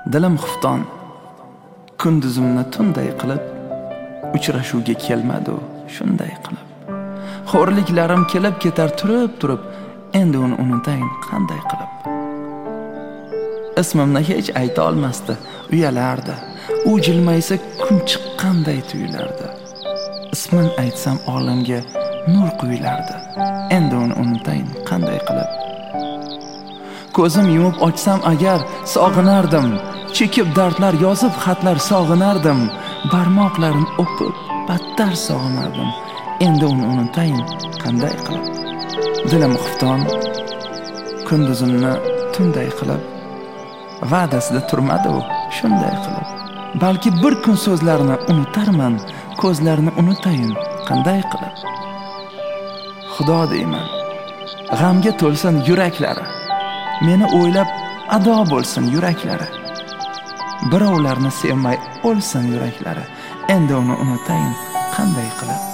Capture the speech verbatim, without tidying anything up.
Dilim xufton, kunduzimni tunday qilib, uchrashuvga kelmadi u shunday qilib. Xo'rliklarim kelib ketar turib-turib, endi uni unutayin qanday qilib. Ismimni hech ayta olmasdi, uyalardi. U jilmaysa kun chiqqanday tuyulardi. Ismin aytsam olamga nur quyilardi. Endi uni unutayin qanday qilib. Ko'zim yumib ochsam agar sog'inardim. Chekib dardlar yozib xatlar sog'inardim. Barmoqlarini o'pib battar sog'inardim. Endi uni unutayin qanday qilib. Dilim xufton, kunduzimni tunday qilib, va'dasida turmadi u shunday qilib. Balki bir kun so'zlarini unutarman, ko'zlarini unutayin qanday qilib. Xudo deyman, g'amga to'lsin yuraklari. Meni o'ylab ado bo'lsin yuraklari. Birovlarni sevmay o'lsin yuraklari. Endi uni unutayin qanday qilib.